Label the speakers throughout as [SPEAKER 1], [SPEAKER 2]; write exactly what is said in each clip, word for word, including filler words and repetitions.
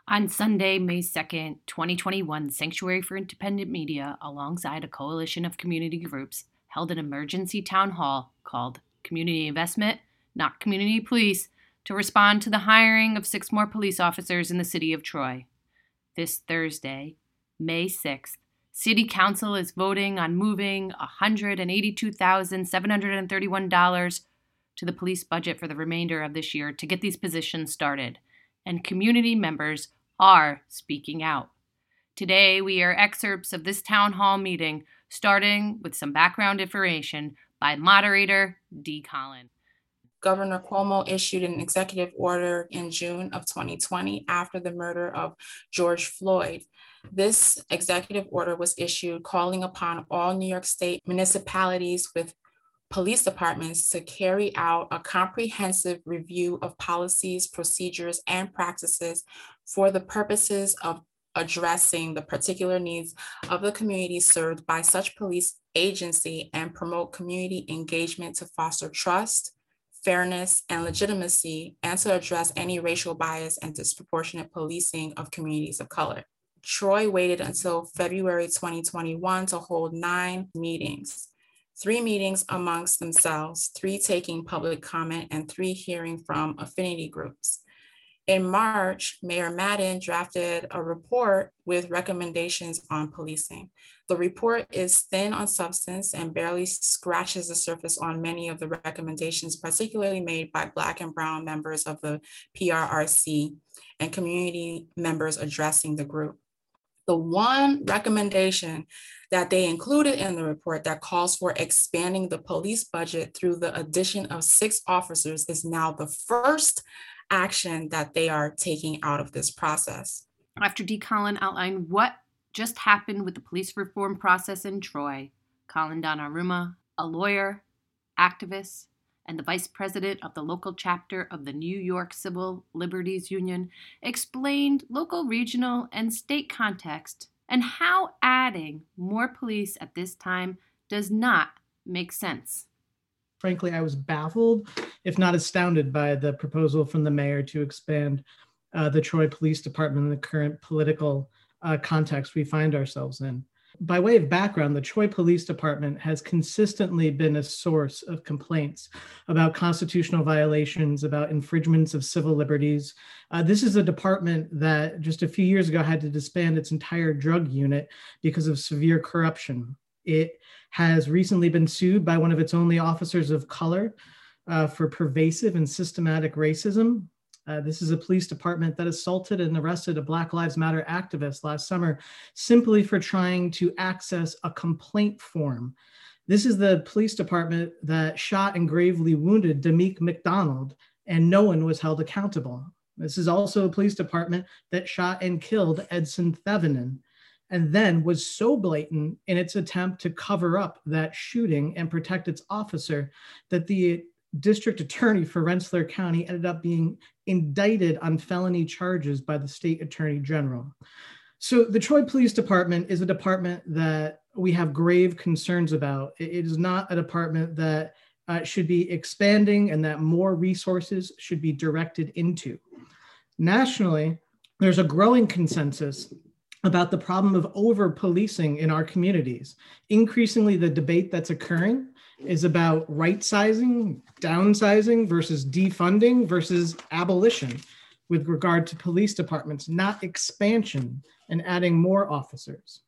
[SPEAKER 1] On Sunday, May second, twenty twenty-one, Sanctuary for Independent Media, alongside a coalition of community groups, held an emergency town hall called Community Investment, Not Community Police, to respond to the hiring of six more police officers in the city of Troy. This Thursday, May sixth, City Council is voting on moving one hundred eighty-two thousand seven hundred thirty-one dollars to the police budget for the remainder of this year to get these positions started, and community members are speaking out. Today, we hear excerpts of this town hall meeting, starting with some background information by moderator Dee Collin.
[SPEAKER 2] Governor Cuomo issued an executive order in June of twenty twenty after the murder of George Floyd. This executive order was issued calling upon all New York State municipalities with police departments to carry out a comprehensive review of policies, procedures, and practices for the purposes of addressing the particular needs of the community served by such police agency and promote community engagement to foster trust, fairness, and legitimacy, and to address any racial bias and disproportionate policing of communities of color. Troy waited until February twenty twenty-one to hold nine meetings. Three meetings amongst themselves, three taking public comment, and three hearing from affinity groups. In March, Mayor Madden drafted a report with recommendations on policing. The report is thin on substance and barely scratches the surface on many of the recommendations, particularly made by Black and Brown members of the P R R C and community members addressing the group. The one recommendation that they included in the report that calls for expanding the police budget through the addition of six officers is now the first action that they are taking out of this process.
[SPEAKER 1] After Dee Collin outlined what just happened with the police reform process in Troy, Colin Donnarumma, a lawyer, activist, and the vice president of the local chapter of the New York Civil Liberties Union, explained local, regional, and state context and how adding more police at this time does not make sense.
[SPEAKER 3] Frankly, I was baffled, if not astounded, by the proposal from the mayor to expand uh, the Troy Police Department in the current political uh, context we find ourselves in. By way of background, the Troy Police Department has consistently been a source of complaints about constitutional violations, about infringements of civil liberties. Uh, this is a department that just a few years ago had to disband its entire drug unit because of severe corruption. It has recently been sued by one of its only officers of color uh, for pervasive and systematic racism. Uh, this is a police department that assaulted and arrested a Black Lives Matter activist last summer simply for trying to access a complaint form. This is the police department that shot and gravely wounded Damique McDonald, and no one was held accountable. This is also a police department that shot and killed Edson Thevenin, and then was so blatant in its attempt to cover up that shooting and protect its officer that the district attorney for Rensselaer County ended up being indicted on felony charges by the state attorney general. So the Troy Police Department is a department that we have grave concerns about. It is not a department that uh, should be expanding and that more resources should be directed into. Nationally, there's a growing consensus about the problem of over-policing in our communities. Increasingly, the debate that's occurring is about right-sizing, downsizing versus defunding versus abolition with regard to police departments, not expansion and adding more officers.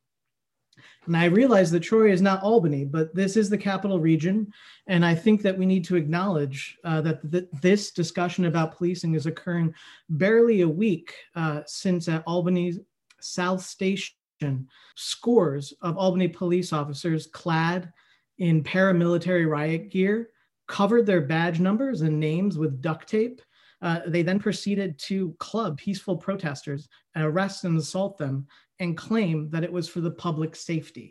[SPEAKER 3] And I realize that Troy is not Albany, but this is the capital region. And I think that we need to acknowledge uh, that th- this discussion about policing is occurring barely a week uh, since at Albany's South Station, scores of Albany police officers clad in paramilitary riot gear covered their badge numbers and names with duct tape. Uh, they then proceeded to club peaceful protesters and arrest and assault them and claim that it was for the public safety.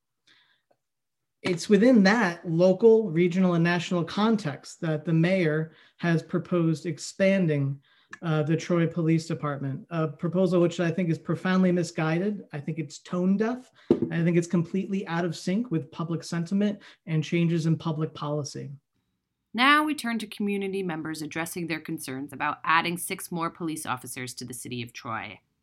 [SPEAKER 3] It's within that local, regional, and national context that the mayor has proposed expanding Uh, the Troy Police Department, a proposal which I think is profoundly misguided. I think it's tone deaf. I think it's completely out of sync with public sentiment and changes in public policy.
[SPEAKER 1] Now we turn to community members addressing their concerns about adding six more police officers to the city of Troy.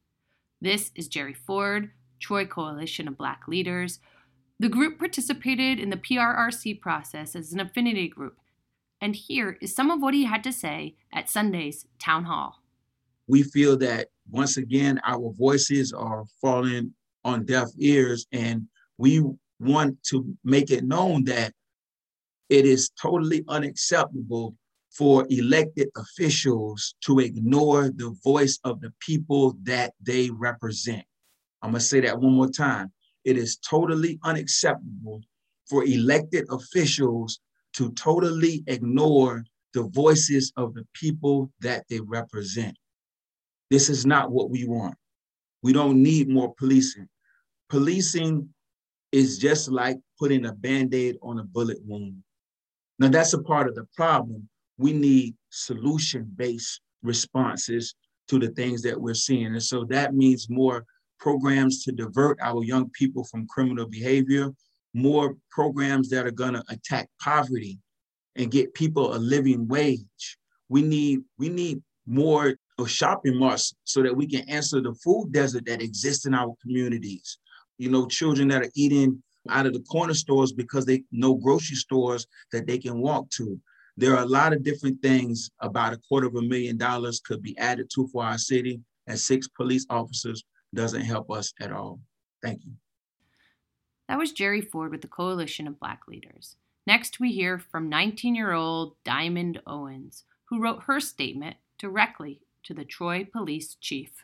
[SPEAKER 1] This is Jerry Ford, Troy Coalition of Black Leaders. The group participated in the P R R C process as an affinity group. And here is some of what he had to say at Sunday's town hall.
[SPEAKER 4] We feel that once again, our voices are falling on deaf ears, and we want to make it known that it is totally unacceptable for elected officials to ignore the voice of the people that they represent. I'm gonna say that one more time. It is totally unacceptable for elected officials to totally ignore the voices of the people that they represent. This is not what we want. We don't need more policing. Policing is just like putting a Band-Aid on a bullet wound. Now, that's a part of the problem. We need solution-based responses to the things that we're seeing. And so that means more programs to divert our young people from criminal behavior, more programs that are gonna attack poverty and get people a living wage. We need, we need more of shopping malls so that we can answer the food desert that exists in our communities. You know, children that are eating out of the corner stores because they know grocery stores that they can walk to. There are a lot of different things. About a quarter of a million dollars could be added to for our city, and six police officers doesn't help us at all. Thank you.
[SPEAKER 1] That was Jerry Ford with the Coalition of Black Leaders. Next, we hear from nineteen-year-old Diamond Owens, who wrote her statement directly to the Troy Police Chief.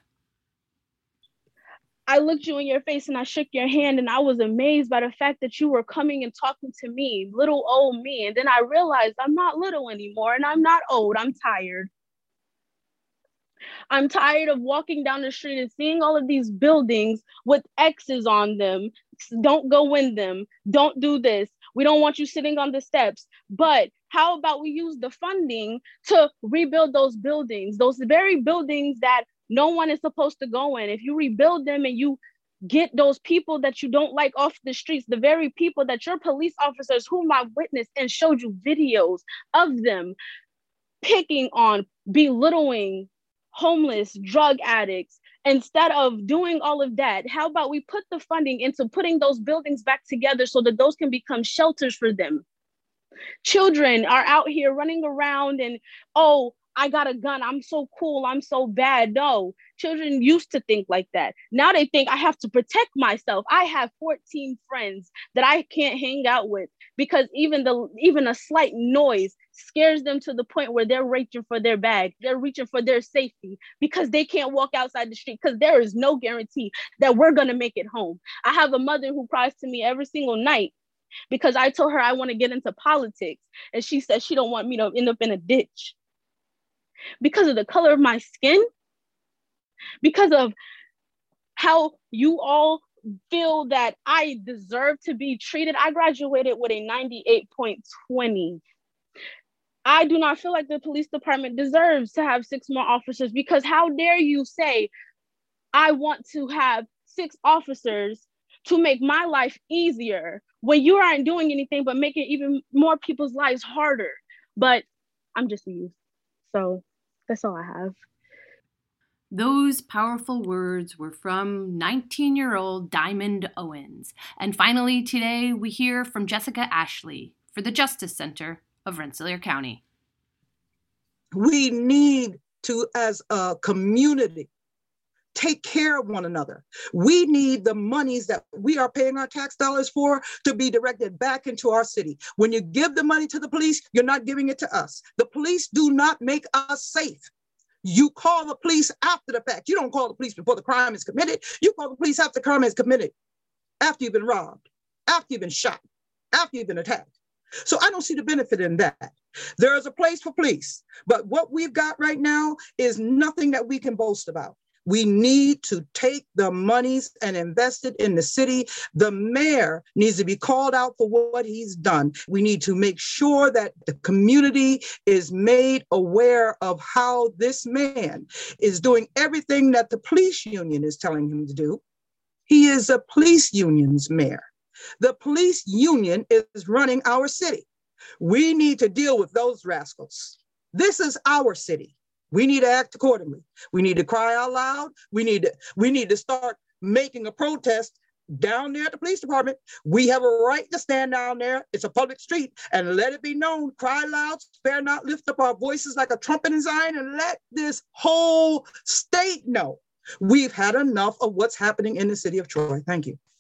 [SPEAKER 5] I looked you in your face and I shook your hand, and I was amazed by the fact that you were coming and talking to me, little old me. And then I realized I'm not little anymore, and I'm not old. I'm tired. I'm tired of walking down the street and seeing all of these buildings with X's on them. Don't go in them. Don't do this. We don't want you sitting on the steps. But how about we use the funding to rebuild those buildings, those very buildings that no one is supposed to go in? If you rebuild them and you get those people that you don't like off the streets, the very people that your police officers, whom I witnessed and showed you videos of them picking on, belittling homeless, drug addicts, instead of doing all of that, how about we put the funding into putting those buildings back together so that those can become shelters for them? Children are out here running around and, oh, I got a gun, I'm so cool, I'm so bad. No, children used to think like that. Now they think I have to protect myself. I have fourteen friends that I can't hang out with because even the even a slight noise scares them to the point where they're reaching for their bag. They're reaching for their safety because they can't walk outside the street because there is no guarantee that we're gonna make it home. I have a mother who cries to me every single night because I told her I want to get into politics, and she said she don't want me to end up in a ditch. Because of the color of my skin, because of how you all feel that I deserve to be treated. I graduated with a ninety-eight point two zero. I do not feel like the police department deserves to have six more officers, because how dare you say, I want to have six officers to make my life easier when you aren't doing anything but making even more people's lives harder. But I'm just a youth, so that's all I have.
[SPEAKER 1] Those powerful words were from nineteen-year-old Diamond Owens. And finally today, we hear from Jessica Ashley for the Justice Center of Rensselaer County.
[SPEAKER 6] We need to, as a community, take care of one another. We need the monies that we are paying our tax dollars for to be directed back into our city. When you give the money to the police, you're not giving it to us. The police do not make us safe. You call the police after the fact. You don't call the police before the crime is committed. You call the police after the crime is committed, after you've been robbed, after you've been shot, after you've been attacked. So I don't see the benefit in that. There is a place for police, but what we've got right now is nothing that we can boast about. We need to take the monies and invest it in the city. The mayor needs to be called out for what he's done. We need to make sure that the community is made aware of how this man is doing everything that the police union is telling him to do. He is a police union's mayor. The police union is running our city. We need to deal with those rascals. This is our city. We need to act accordingly. We need to cry out loud. We need to, we need to start making a protest down there at the police department. We have a right to stand down there. It's a public street, and let it be known, cry loud, spare not, lift up our voices like a trumpet in Zion, and let this whole state know we've had enough of what's happening in the city of Troy. Thank you.